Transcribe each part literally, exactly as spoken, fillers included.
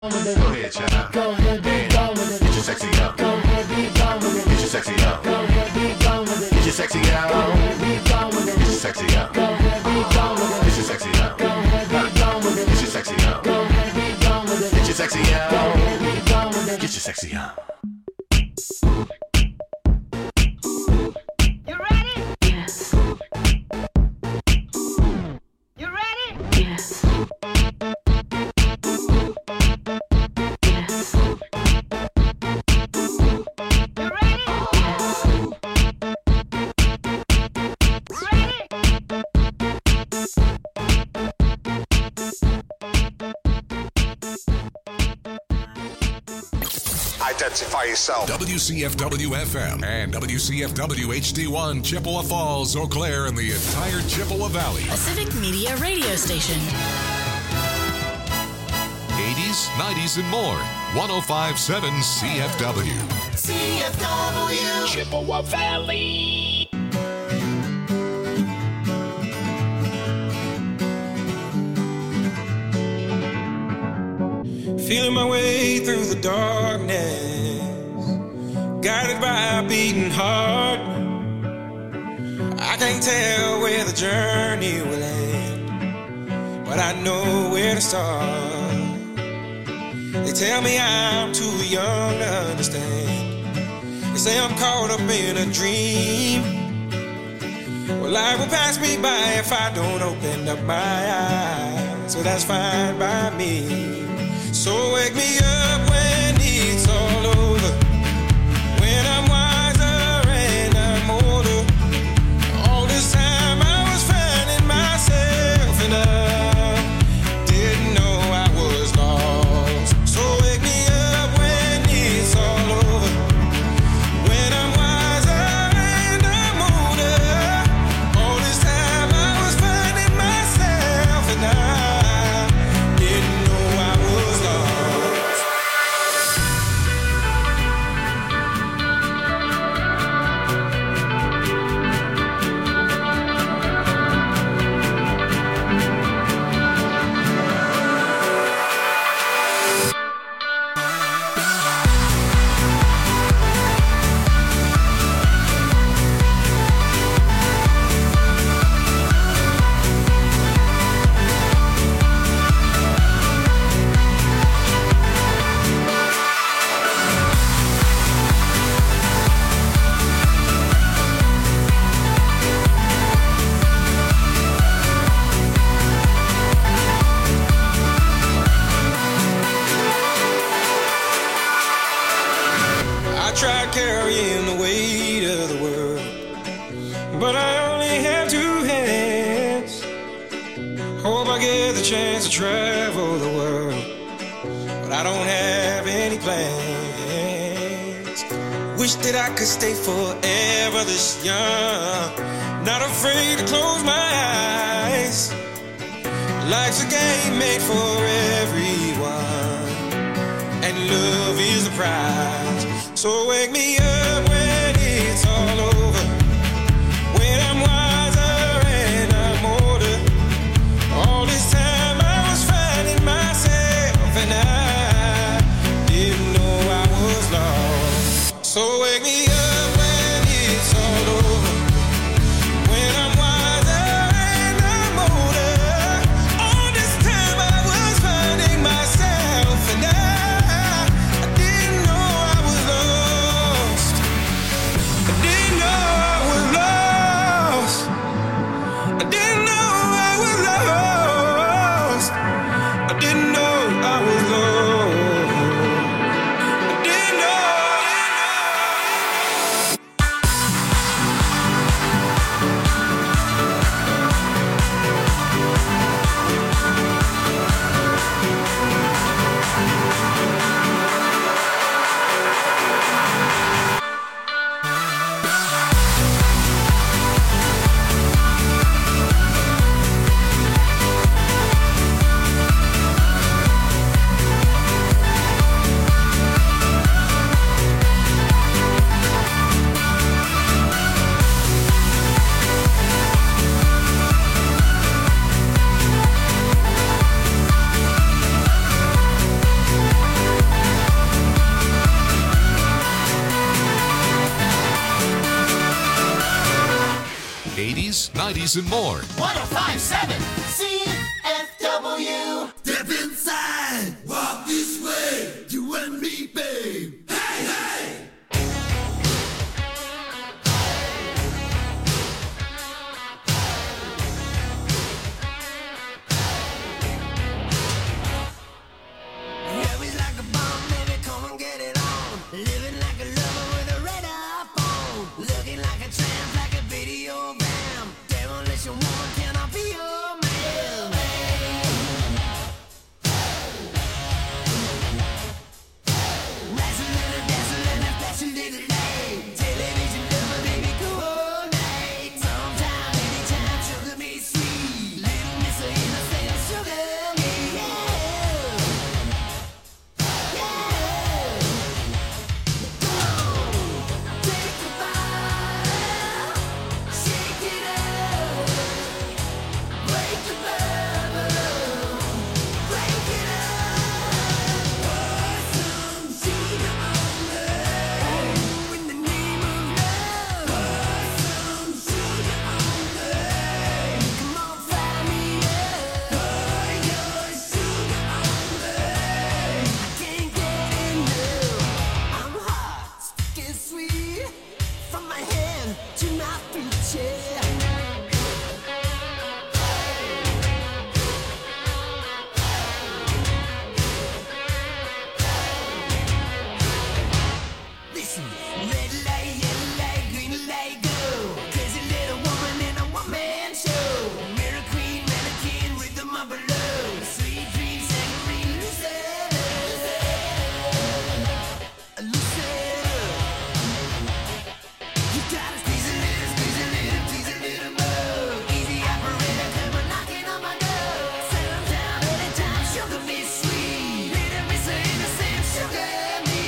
ahead, child. Go ahead, be gone with it. Get your sexy out. Go ahead, be gone with it. Get your sexy out. Go ahead, be gone with it. Get your sexy out. Go ahead, be gone with it. Get your sexy out. Go ahead, be gone with it. Get your sexy out. Go ahead, be gone with it. Get your sexy out. Go ahead, be gone with it. Get your sexy out. Go ahead, be gone with it. Get your sexy out. You ready? Yes. You ready? Yes. Yes. You ready? Ready? Identify yourself. W C F W F M and W C F W H D one, Chippewa Falls, Eau Claire, and the entire Chippewa Valley. A Civic Media radio station. eighties, nineties, and more. one oh five point seven C F W. C F W. Chippewa Valley. Feeling my way through the darkness, guided by a beating heart. I can't tell where the journey will end, but I know where to start. They tell me I'm too young to understand. They say I'm caught up in a dream. Well, life will pass me by if I don't open up my eyes, so that's fine by me. So wake me up when it's all over, when I'm wiser and I'm older. All this time I was finding myself and I didn't know I was lost. So wake me up when it's all over, when I'm wiser and I'm older. All this time I was finding myself and I didn't know I was lost. I tried carrying the weight of the world, but I only have two hands. Hope I get the chance to travel the world, but I don't have any plans. Wish that I could stay forever this young, not afraid to close my eyes. Life's a game made for everyone, and love is the prize. So wake me up when it's all over, when I'm wiser and I'm older. All this time I was finding myself and I didn't know I was lost. So wake me up when it's all over, when I'm wiser and I'm older. All this time I was finding myself and I, I didn't know I was lost. nineties, and more. one oh five point seven C F W. Step inside, walk this way, you and me, babe. Hey, hey! Always like a bomb, baby, come and get it on. Living like a lover with a radar phone. Looking like a tramp, like a video bam. Demolition woman, can I be your man? Dancing little, dancing little, flashing little light. Television lover, baby, cool night. Sometime, anytime, sugar me sweet. Little miss of innocent, sugar me, yeah. From my head to my feet, yeah. Listen, red light, yellow light, green light, go. Crazy little woman in a one-man show. Mirror queen, mannequin, rhythm of below. Sweet dreams, saccharine, lucid. Lucid. You gotta squeeze a little, squeeze a little, please a little more. Easy operator, come on knocking on my door. Settle down anytime, sugar me sweet. Little miss of innocent, sugar me.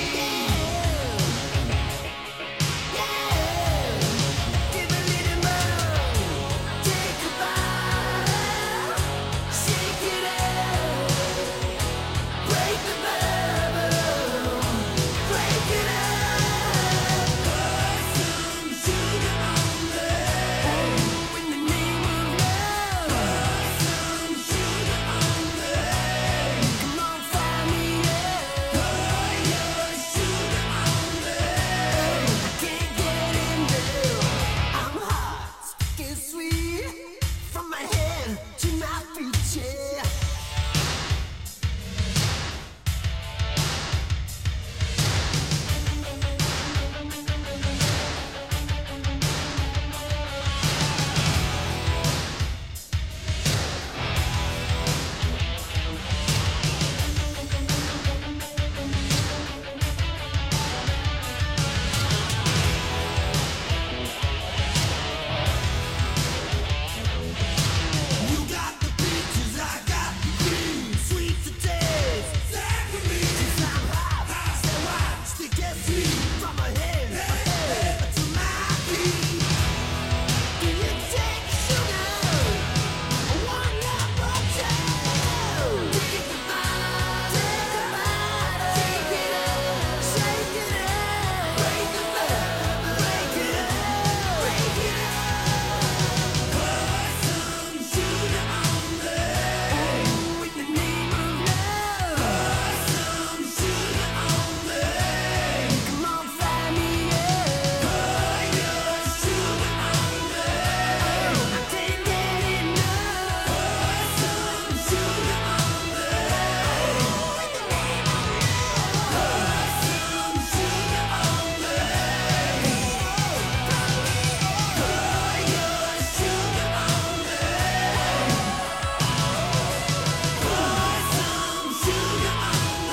Yeah. Give a little more. Take a bite. Shake it up. Break the bubble. Break it up. Put some sugar on me. In the name of love. Put some sugar on me. Come on, fire me up. Put your sugar on me. I can't get enough. I'm hot, sticky sweet. From my head to my feet, yeah. You got the peaches, I got the cream. Sweet to taste, saccharin. Since I'm hot, so hot, sticky sweet. From my head, my head to my feet. Do you take sugar? One number two. Take a bite, take a bite, take it up, shake it up, break the bubble, break it up, break it up. Put some sugar on me. In the name of love. Put some sugar on me. Come on, fire me up. Put your sugar on me. I can't get enough. Put some sugar on me. In the name of love. Put some sugar on me. Put your sugar on me. Put some sugar on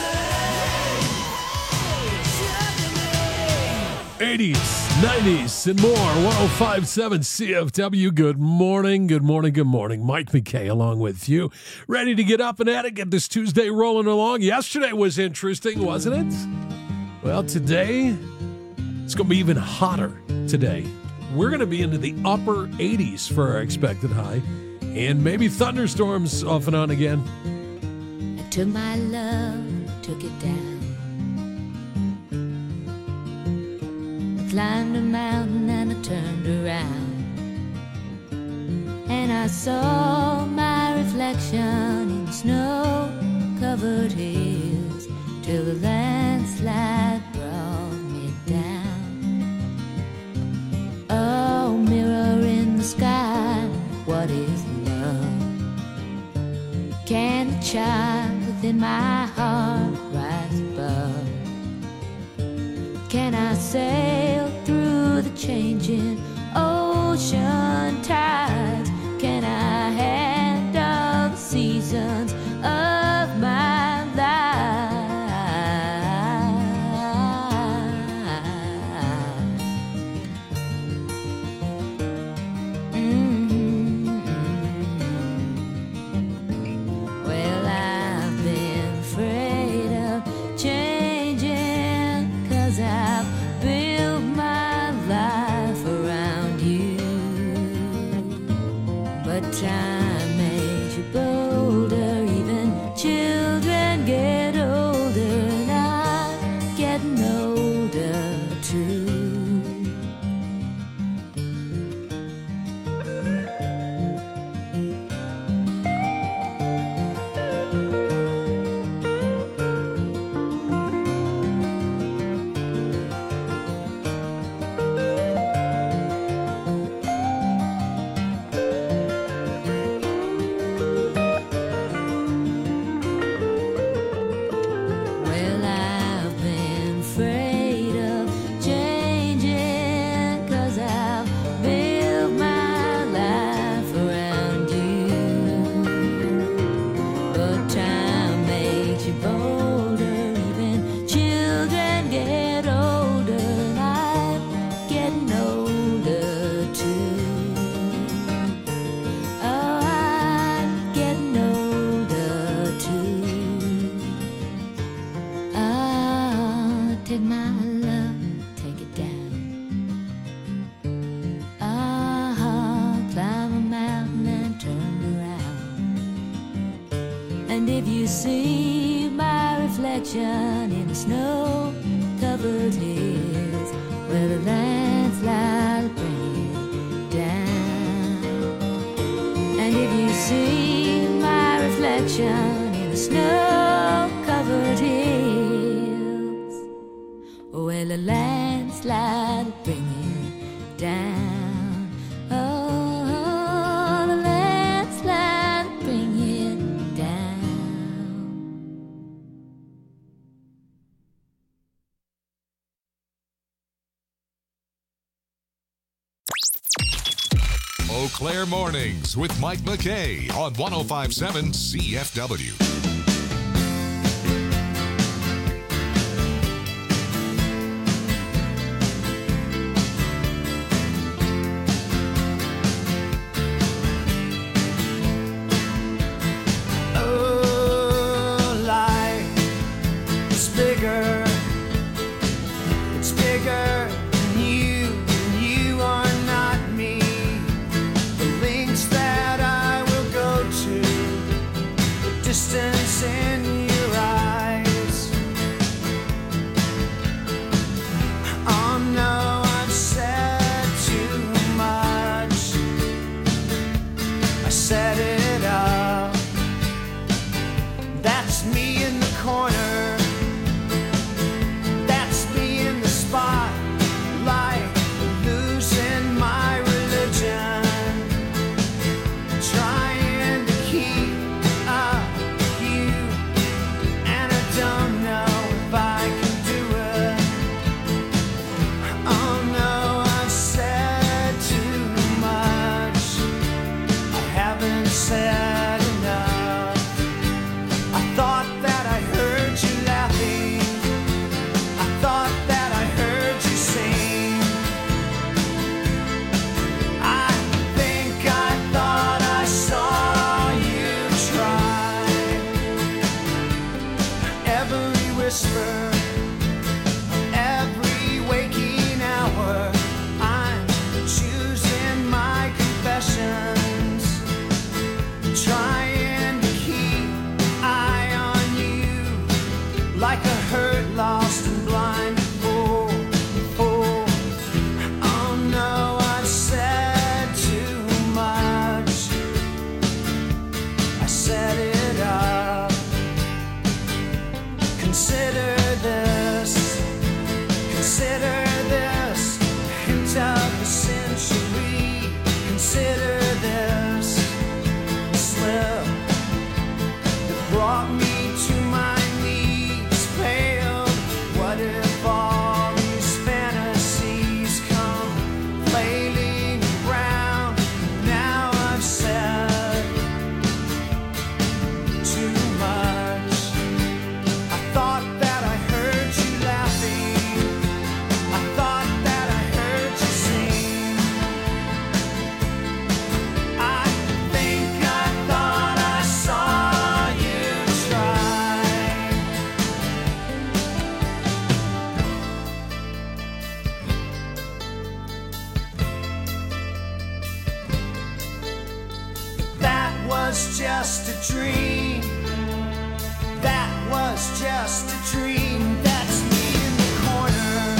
me. eighties, nineties, and more. one oh five point seven C F W. Good morning, good morning, good morning. Mike McKay along with you. Ready to get up and at it, get this Tuesday rolling along. Yesterday was interesting, wasn't it? Well, today, it's going to be even hotter today. We're going to be into the upper eighties for our expected high, and maybe thunderstorms off and on again. I took my love, took it down. I climbed a mountain and I turned around. and I saw my reflection in snow-covered hills till the landslide brought me down. Oh, mirror in the sky, what is love? Can the child within my heart rise above? Can I sail through the changing ocean tides? Can I handle the seasons of my life? Mm-hmm. Well, I've been afraid of changing, 'cause I've built my life around you. But time makes you bolder, even children get older, and I'm getting older too. Well, I've been afraid of changing, 'cause I've built my life around you. But time makes you bolder, even children get older, and I'm getting older too. Oh, I'm getting older too. Ah, take my love, take it down. Ah, climb a mountain and turn around. And if you see my reflection in the snow-covered hills, where the landslide will bring it down. And if you see my reflection in the snow-covered hills, well, the landslide will bring it down. Oh, the landslide will bring it down. Eau Claire Mornings with Mike McKay on one oh five point seven C F W. Oh, life is bigger. It's bigger than you, and you are not me. The links that I will go to, the distance in your eyes. Oh no, I've said too much. I set it up. That's me in the corner. That's me in the spotlight, losing my religion, trying to keep up with you, and I don't know if I can do it. Oh no, I've said too much. I haven't said enough. I thought that I heard you laughing. I thought that I heard you sing. I think I thought I saw you try. Every whisper, every waking hour, I'm choosing my confessions, trying to keep eye on you, like a hurt, lost and blind fool. Fool. Oh no, I've said too much. Consider this, consider this, hint of the century. Consider this slip that brought me to my knees, failed. What if all these fantasies come flailing around? Now I've said too much. I thought that I heard you laughing. I thought that I heard you sing. I think I thought I saw you try. That was just a dream. That was just a dream. That's me in the corner.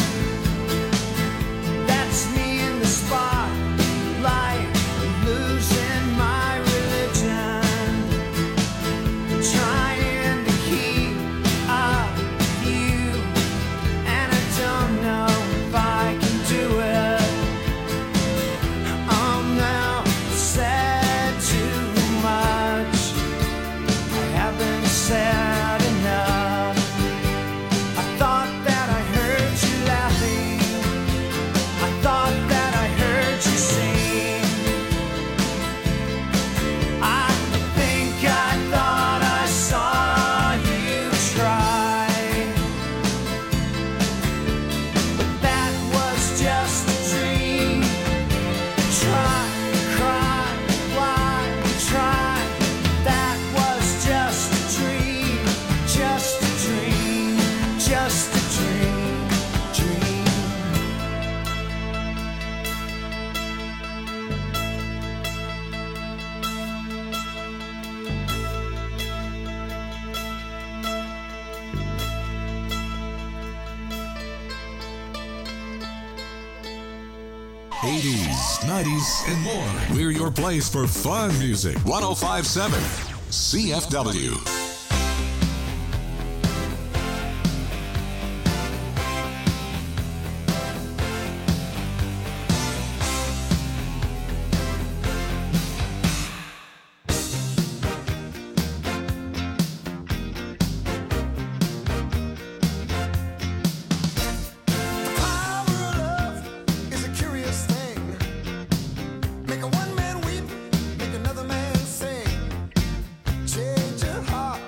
That's me in the spotlight, losing my religion, trying to keep up with you, and I don't know if I can do it. I'm now said too much. I haven't said enough. I thought that I heard you laughing. I thought that I heard you sing. I think I thought I saw you try. But that was just a dream. Try, cry, why try? That was just a dream, just a dream, just a dream, dream. eighties, nineties, and more. We're your place for fun music. one oh five point seven C F W. Power of love is a curious thing. Make a one man weep, make another man sing. Change your heart.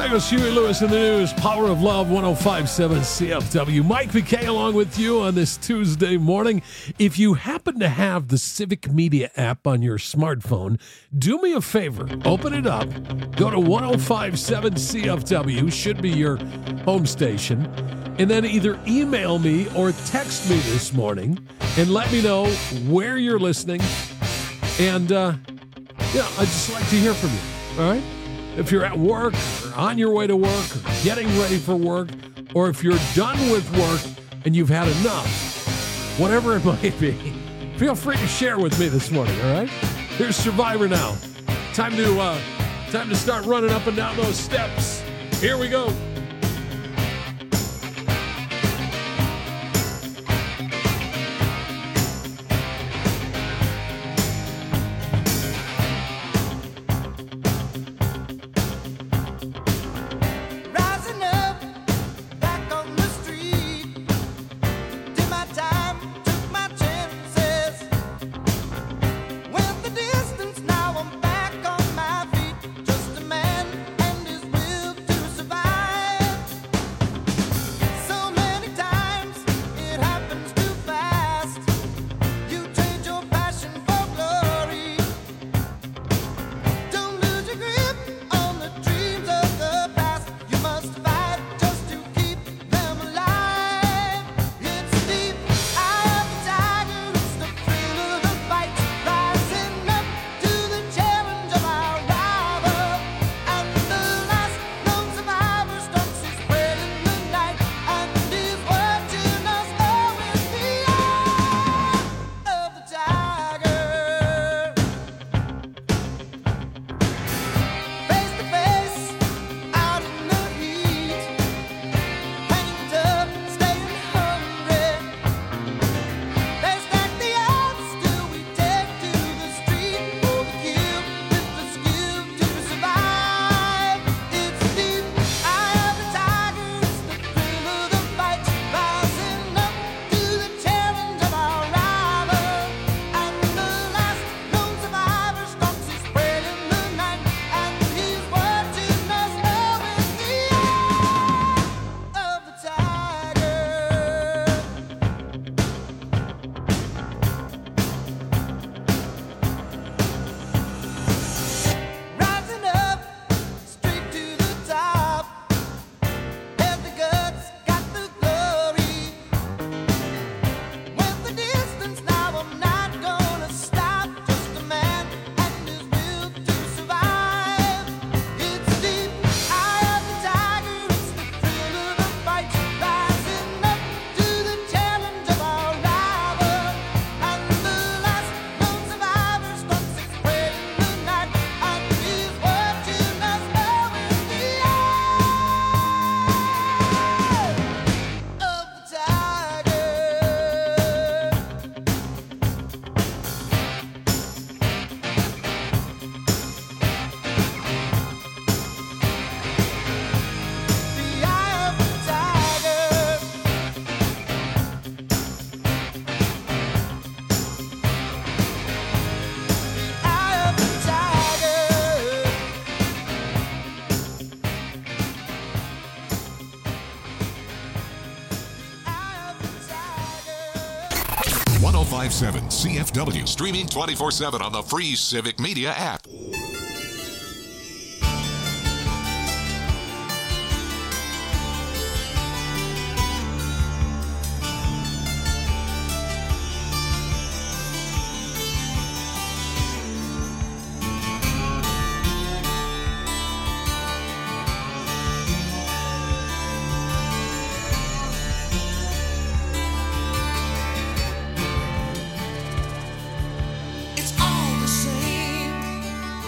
There goes Huey Lewis in the news. Power of Love, one oh five point seven C F W. Mike McKay along with you on this Tuesday morning. If you happen to have the Civic Media app on your smartphone, do me a favor. Open it up. Go to one oh five point seven C F W. Should be your home station. And then either email me or text me this morning and let me know where you're listening. And, uh, yeah, I'd just like to hear from you. All right? If you're at work or on your way to work or getting ready for work, or if you're done with work and you've had enough, whatever it might be, feel free to share with me this morning, all right? Here's Survivor now. Time to, uh, time to start running up and down those steps. Here we go. one oh five point seven C F W, streaming twenty-four seven on the free Civic Media app. It's all the same.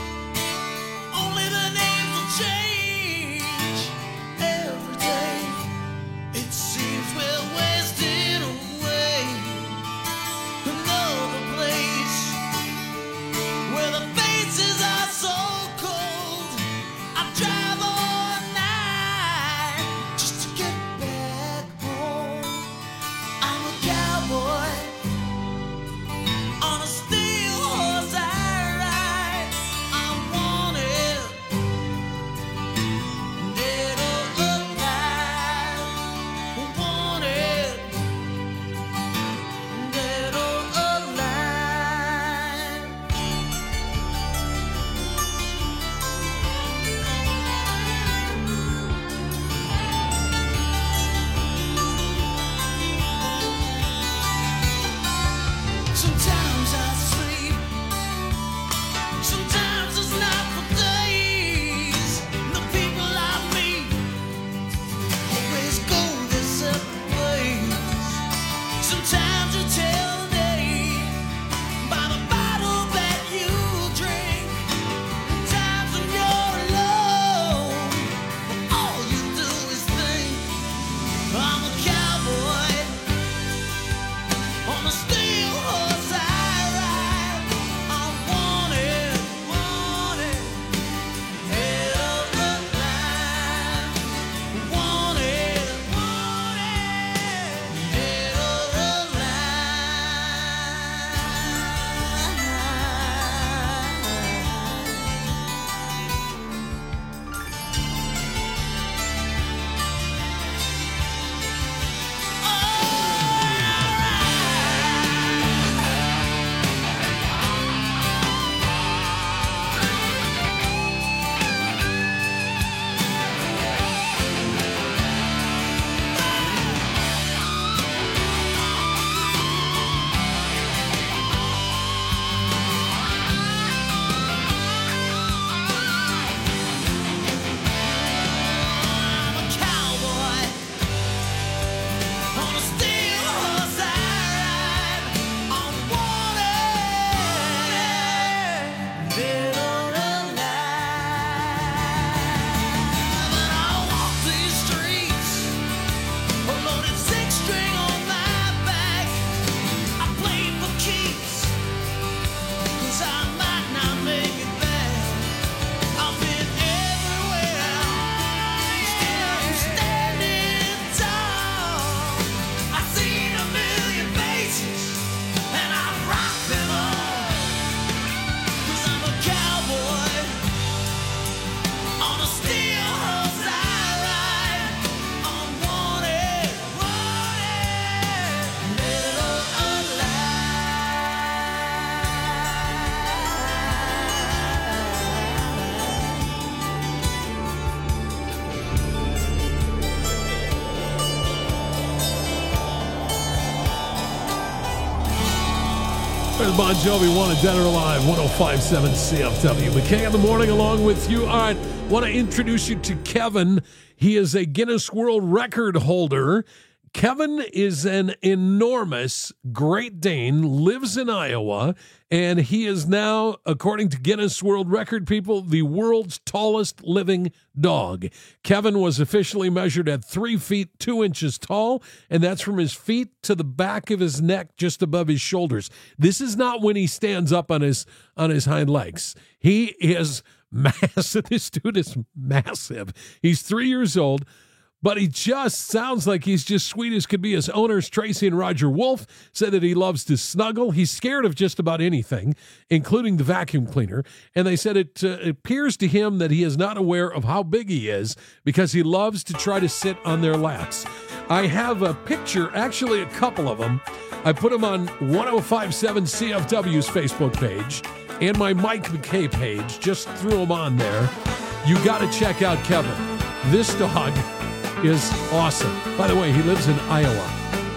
Bon Jovi, Wanted Dead or Alive, one oh five point seven C F W. McKay in the morning along with you. All right, want to introduce you to Kevin. He is a Guinness World Record holder. Kevin is an enormous Great Dane, lives in Iowa, and he is now, according to Guinness World Record people, the world's tallest living dog. Kevin was officially measured at three feet, two inches tall, and that's from his feet to the back of his neck, just above his shoulders. This is not when he stands up on his on his hind legs. He is massive. This dude is massive. He's three years old. But he just sounds like he's just sweet as could be. His owners, Tracy and Roger Wolf, said that he loves to snuggle. He's scared of just about anything, including the vacuum cleaner. And they said it uh, appears to him that he is not aware of how big he is because he loves to try to sit on their laps. I have a picture, actually a couple of them. I put them on one oh five point seven C F W's Facebook page and my Mike McKay page. Just threw them on there. You got to check out Kevin. This dog is awesome. By the way, he lives in Iowa.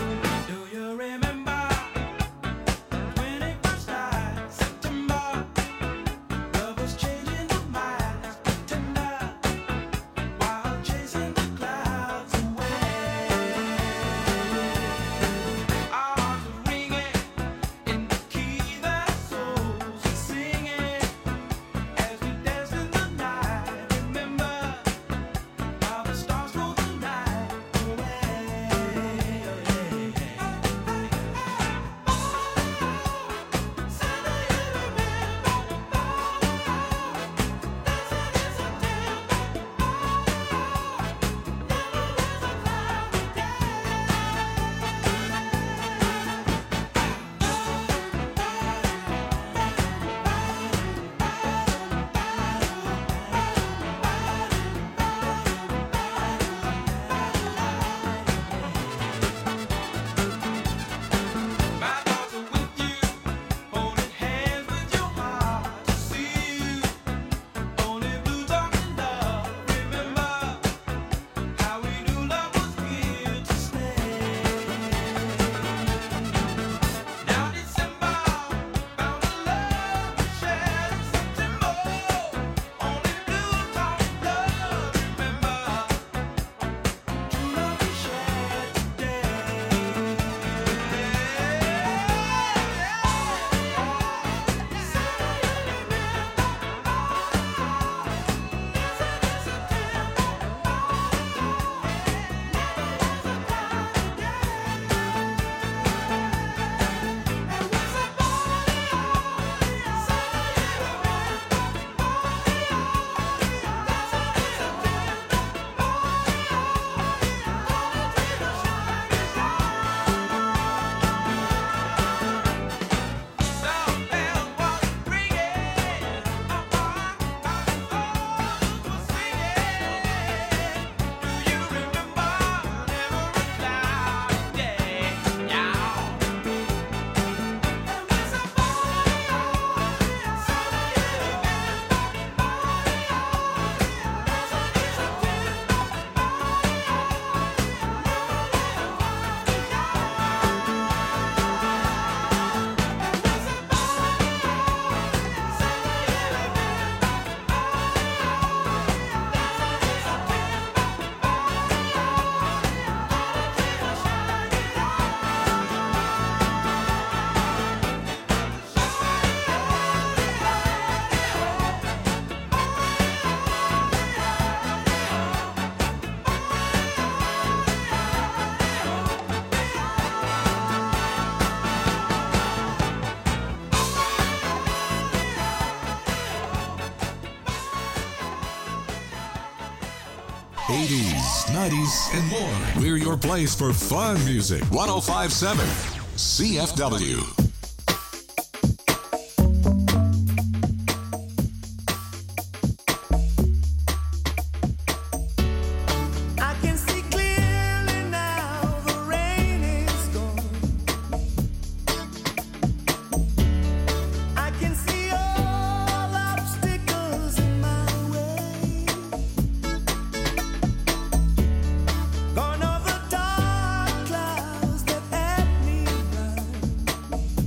eighties, nineties, and more. We're your place for fun music. one oh five point seven C F W. Gone over dark clouds that had me blind.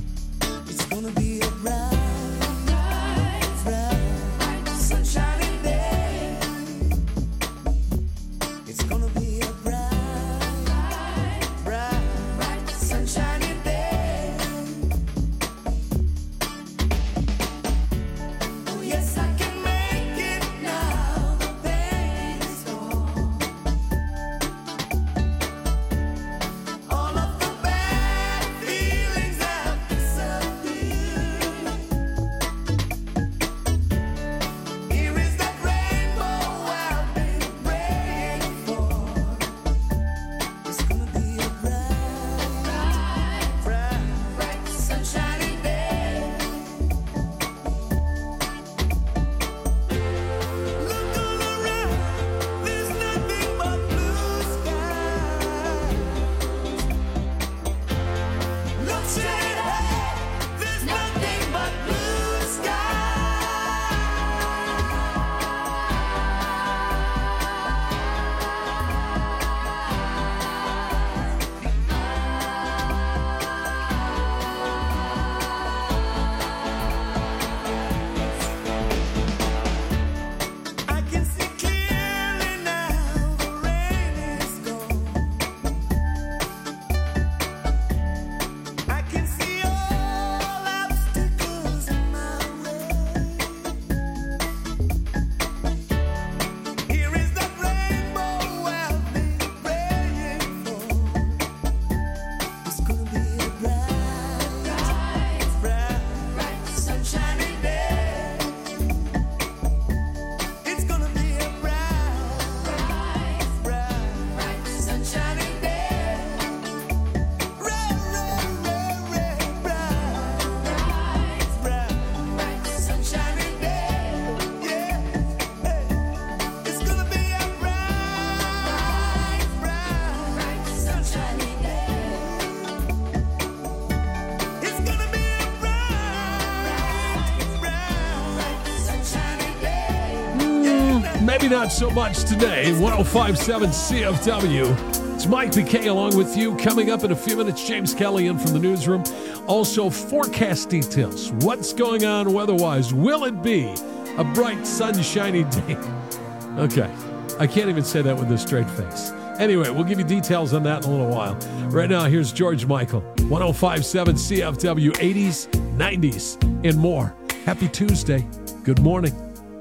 Maybe not so much today. one oh five point seven C F W. It's Mike McKay along with you. Coming up in a few minutes, James Kelly in from the newsroom. Also, forecast details. What's going on weather-wise? Will it be a bright, sunshiny day? Okay. I can't even say that with a straight face. Anyway, we'll give you details on that in a little while. Right now, here's George Michael. one oh five point seven C F W, eighties, nineties, and more. Happy Tuesday. Good morning.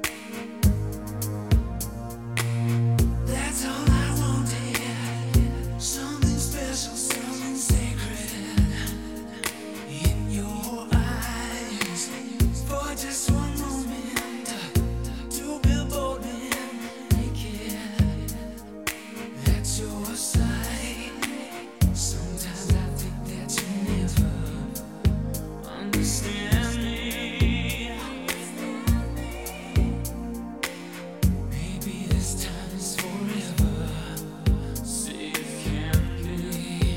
That's all I wanted. Something special, something sacred in your eyes. For just one moment, to be bold and naked at your side. Sometimes I think that you never understand me. Maybe this time is forever. See if can be.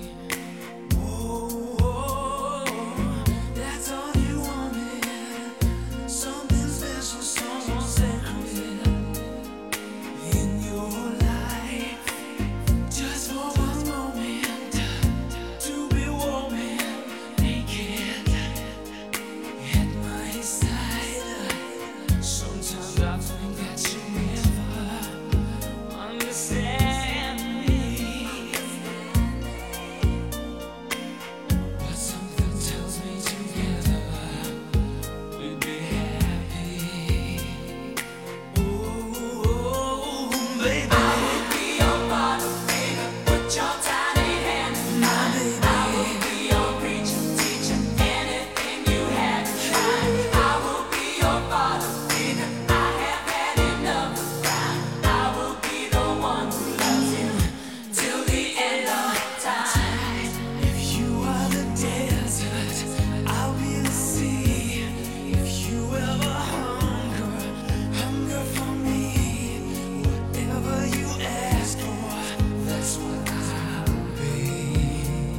Oh, that's all you wanted. Something special, something sacred in your life. Just for one moment, to be warm and naked at my side. Sometimes I think that you never understand me, but something tells me together we'd be happy. Oh, baby, I will be your bottom, baby. Put your tiny hand in mine. I will be your preacher, teacher, anything you had to try. I will be your bottom, baby. I have had enough of crime. I will be the one who loves you till the end of time. If you are the desert, I'll be the sea. If you ever hunger, hunger for me. Whatever you ask for, that's what I'll be.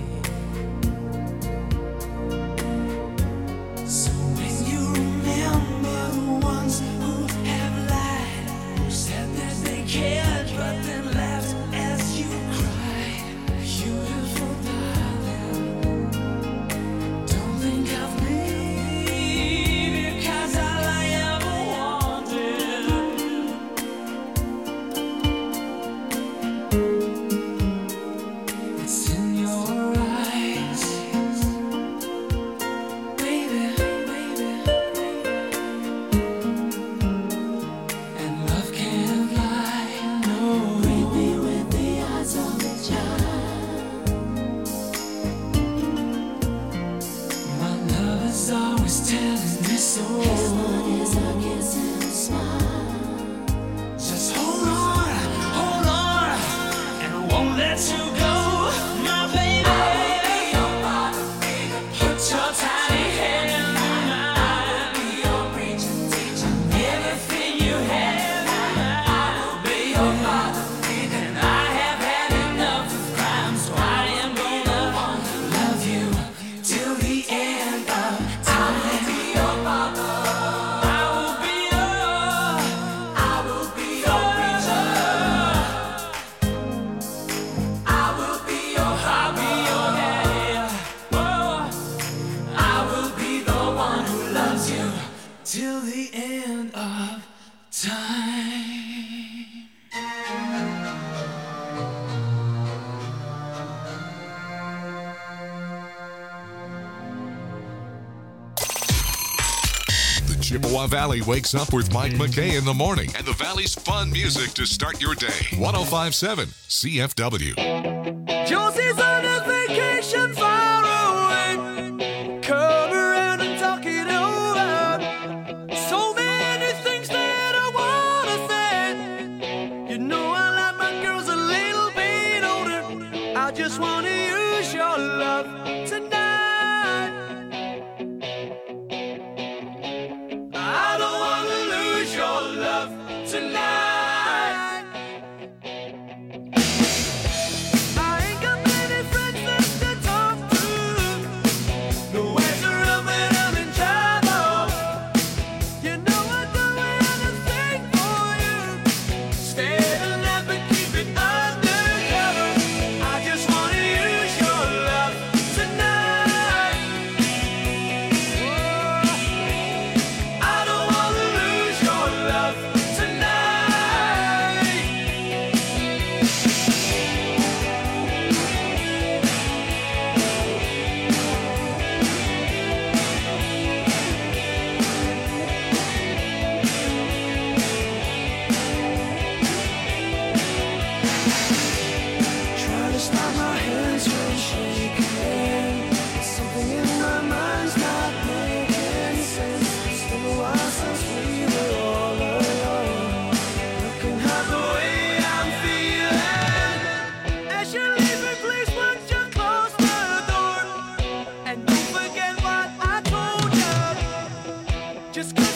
So when you remember the ones who have lied, who said that they cared but then laughed as you cried, beautiful darling, don't think of me because all I ever wanted, it's in your eyes, baby, baby. And love can't lie, no. Read me with the eyes of a child. My love is always telling me so. His love is a kiss and a smile. Just hold on, hold on, and I won't let you go, my baby. I will be your bottom, baby. Put your tiny hand in mine. I will be your preacher, teacher, everything you have. I will be your bottom, baby. And I have had enough of crime, so I am gonna love you till the end of time. I will be your bottom. I will be your, I will be your preacher. I will be your, I'll be your daddy. Oh, I will be the one who loves you till the end of time. The Chippewa Valley wakes up with Mike McKay in the morning and the Valley's fun music to start your day. one oh five point seven C F W. Josie's on a vacation far away. Come around and talk it over. So many things that I wanna say. You know I like my girls a little bit older. I just wanna use your love tonight. I don't wanna lose your love tonight. I ain't got many friends left to talk to. No ways around when I'm in trouble. You know I'd do anything for you.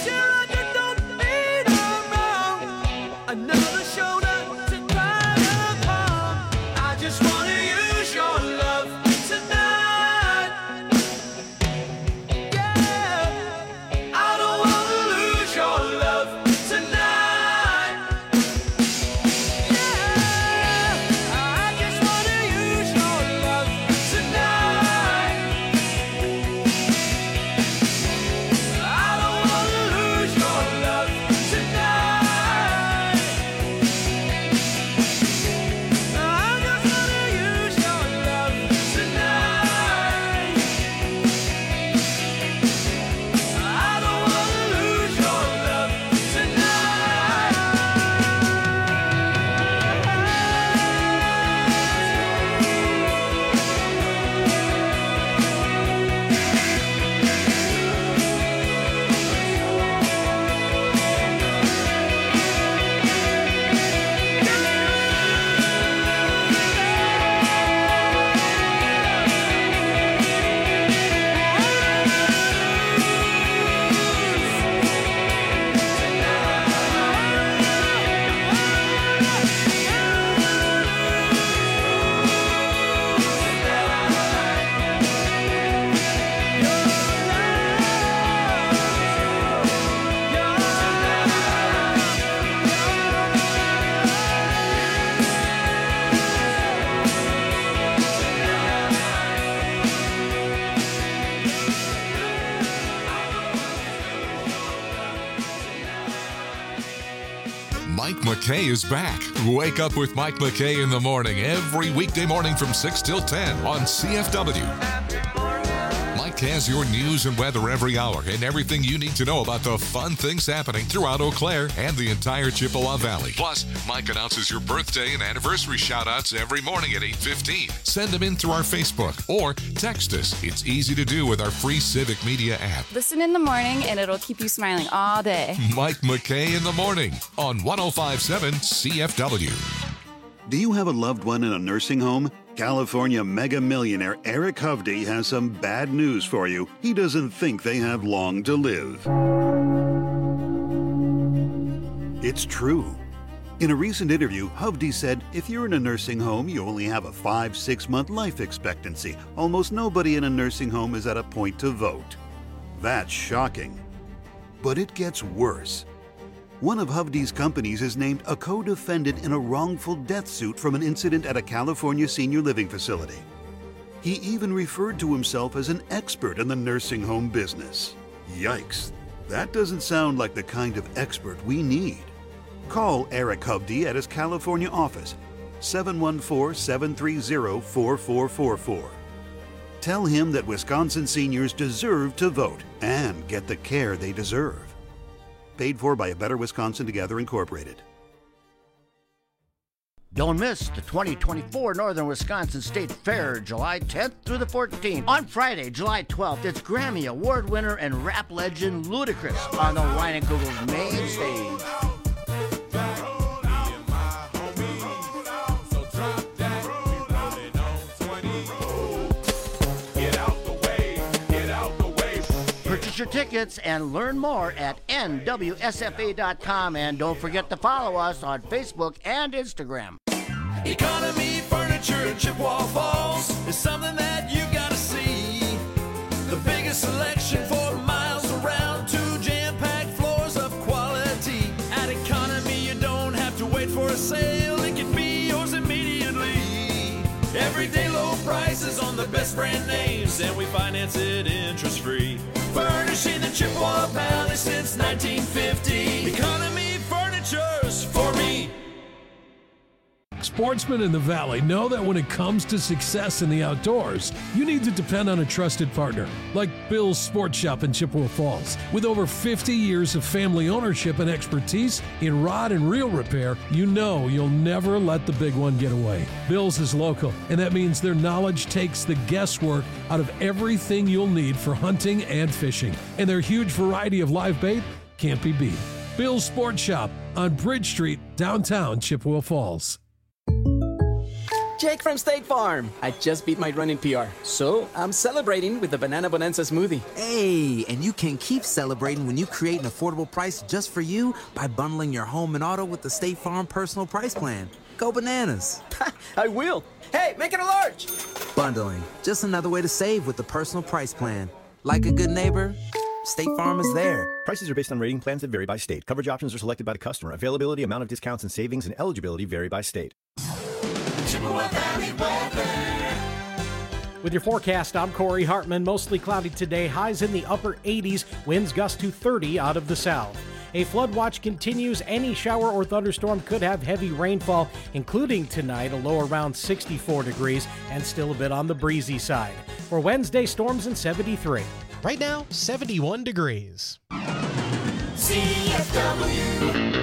Mike McKay is back. Wake up with Mike McKay in the morning every weekday morning from six till ten on C F W. Mike has your news and weather every hour and everything you need to know about the fun things happening throughout Eau Claire and the entire Chippewa Valley. Plus, Mike announces your birthday and anniversary shout-outs every morning at eight fifteen. Send them in through our Facebook or text us. It's easy to do with our free Civic Media app. Listen in the morning and it'll keep you smiling all day. Mike McKay in the morning on one oh five point seven C F W. Do you have a loved one in a nursing home? California mega millionaire Eric Hovde has some bad news for you. He doesn't think they have long to live. It's true. In a recent interview, Hovde said, if you're in a nursing home, you only have a five, six month life expectancy. Almost nobody in a nursing home is at a point to vote. That's shocking. But it gets worse. One of Hovde's companies is named a co-defendant in a wrongful death suit from an incident at a California senior living facility. He even referred to himself as an expert in the nursing home business. Yikes, that doesn't sound like the kind of expert we need. Call Eric Hovde at his California office, seven one four, seven three zero, four four four four. Tell him that Wisconsin seniors deserve to vote and get the care they deserve. Paid for by A Better Wisconsin Together Incorporated. Don't miss the twenty twenty-four Northern Wisconsin State Fair, July tenth through the fourteenth. On Friday, July twelfth, it's Grammy Award winner and rap legend Ludacris on the Rheingold's main stage. Purchase your tickets and learn more at N W S F A dot com, and don't forget to follow us on Facebook and Instagram. Economy Furniture in Chippewa Falls is something that you gotta see. The biggest selection for miles around, two jam-packed floors of quality. At Economy, you don't have to wait for a sale, it can be yours immediately. Everyday low prices on the best brand names, and we finance it interest-free. Furnishing the Chippewa Valley since nineteen fifty. Economy Furniture's for me. Sportsmen in the Valley know that when it comes to success in the outdoors, you need to depend on a trusted partner like Bill's Sports Shop in Chippewa Falls. With over fifty years of family ownership and expertise in rod and reel repair, you know you'll never let the big one get away. Bill's is local, and that means their knowledge takes the guesswork out of everything you'll need for hunting and fishing. And their huge variety of live bait can't be beat. Bill's Sports Shop on Bridge Street, downtown Chippewa Falls. Jake from State Farm. I just beat my running P R, so I'm celebrating with the Banana Bonanza smoothie. Hey, and you can keep celebrating when you create an affordable price just for you by bundling your home and auto with the State Farm Personal Price Plan. Go bananas. I will. Hey, make it a large. Bundling, just another way to save with the Personal Price Plan. Like a good neighbor, State Farm is there. Prices are based on rating plans that vary by state. Coverage options are selected by the customer. Availability, amount of discounts and savings, and eligibility vary by state. With your forecast, I'm Corey Hartman. Mostly cloudy today, highs in the upper eighties, winds gust to thirty out of the south. A flood watch continues. Any shower or thunderstorm could have heavy rainfall, including tonight, a low around sixty-four degrees and still a bit on the breezy side. For Wednesday, storms in seventy-three. Right now, seventy-one degrees. C F W.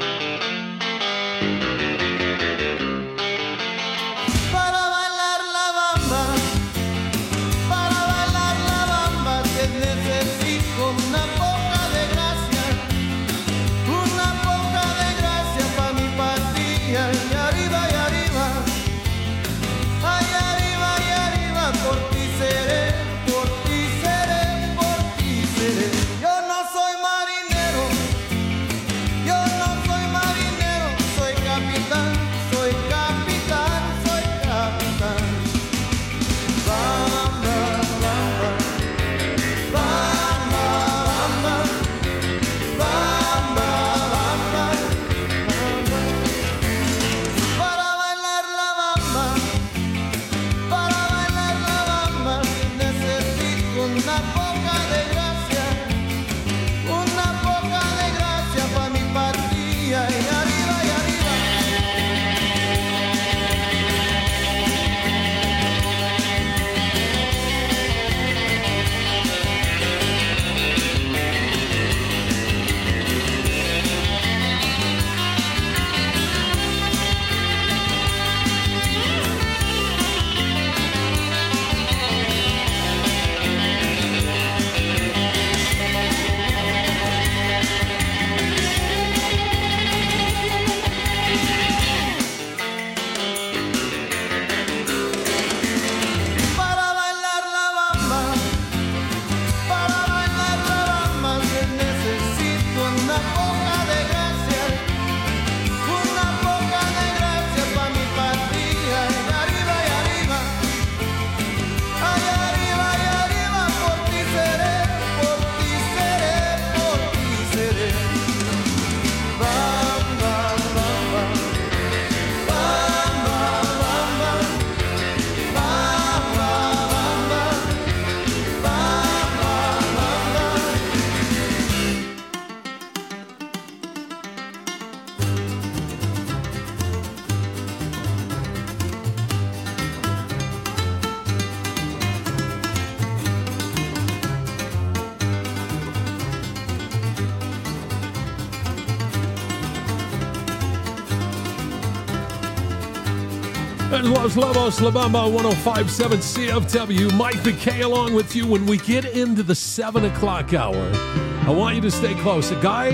There's Los Lobos, La Bamba, one oh five point seven C F W. Mike McKay along with you. When we get into the seven o'clock hour, I want you to stay close. A guy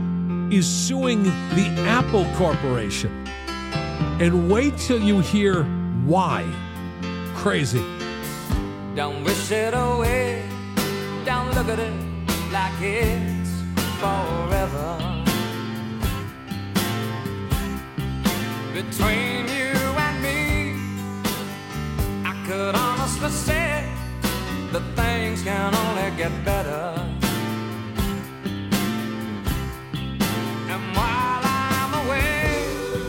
is suing the Apple Corporation. And wait till you hear why. Crazy. Don't wish it away. Don't look at it like it's forever. Between you and me, I could honestly say that things can only get better. And while I'm away,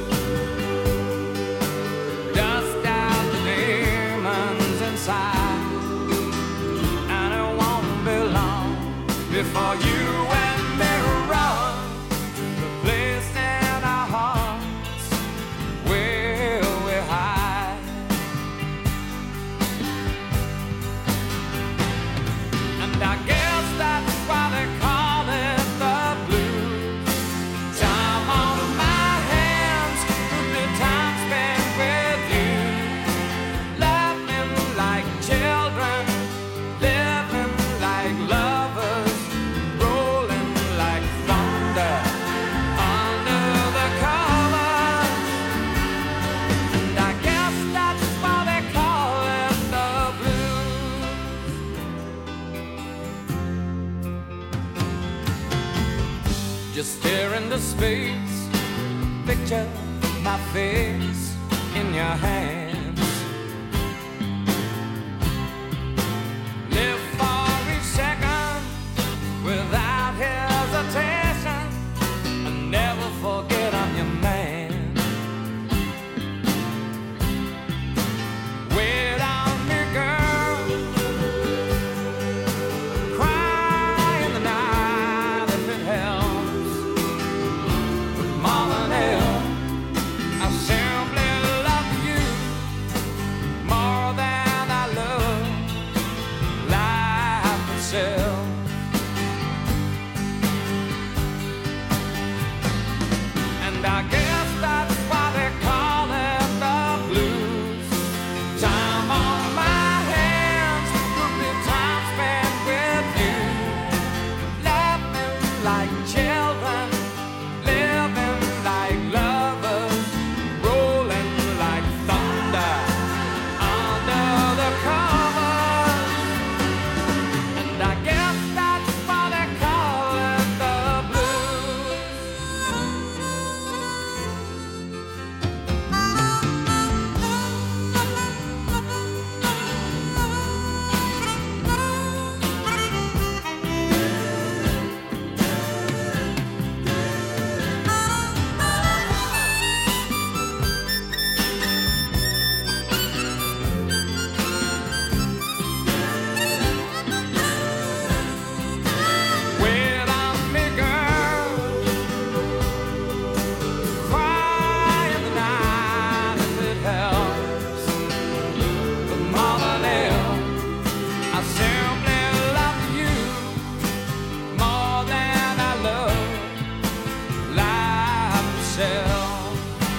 dust out the demons inside, and it won't be long before you and me run to the place in our hearts where we hide. And I guess Just stare into space, picture my face in your hands. Live for each second without hesitation, and never forget I'm your man. Wait on me, girl, cry in the night if it helps. But more than ever, I simply love you more than I love life itself. And I guess that's why they call it the blues. Time on my hands could be time spent with you, laughing like children, living like lovers, rolling like thunder under the covers. And I guess that's why they call it the blues. Wait on me, girl, cry in the night if it helps. But more than ever, I simply love you more than I love life itself.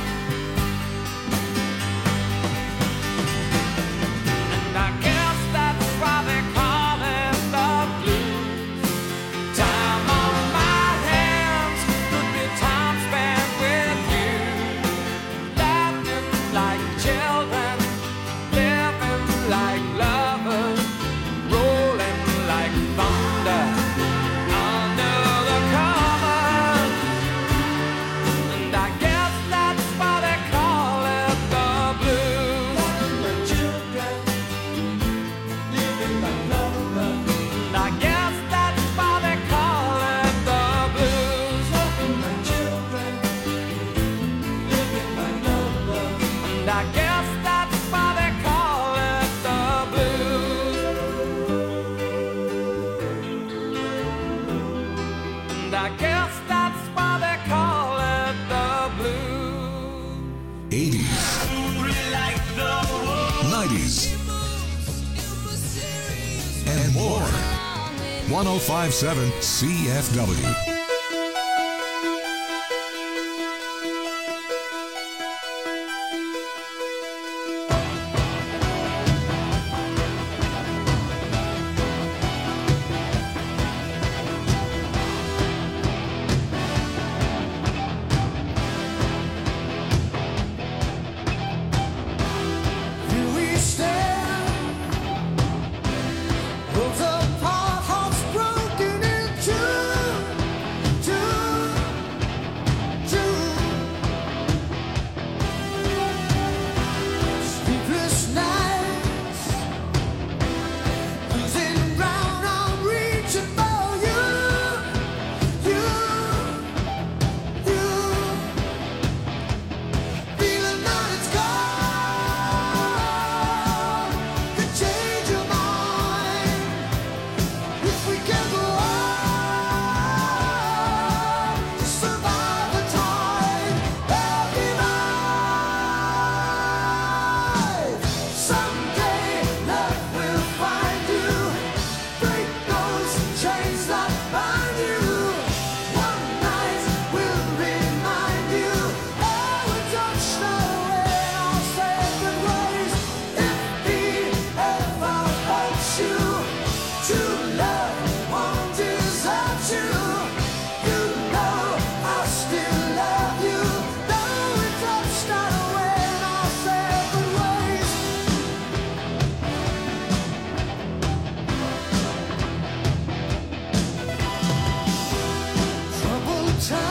And I guess that's why they call it the blues. Time on my hands could be time spent with you, laughing like children, living like lovers, rolling like thunder under the covers. And I guess that's why they call it the blues. Children, living like lovers. And I guess that's why they call it the blues. Children, living like lovers. And I guess that's why they call it the blues. And I guess that's why they call it the blues. eighties, nineties, and more. one oh five point seven C F W. Here we stand, worlds apart, hearts broken in two. time.